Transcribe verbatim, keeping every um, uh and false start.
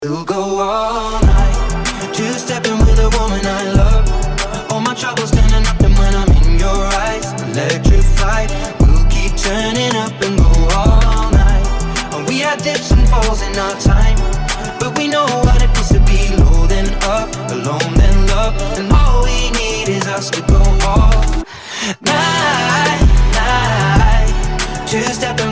We'll go all night, two-stepping with a woman I love. All my troubles standing up, and when I'm in your eyes, electrified. We'll keep turning up and go all night. And we had dips and falls in our time, but we know what it feels to be low then up, alone then love. And all we need is us to go all night, night, two-stepping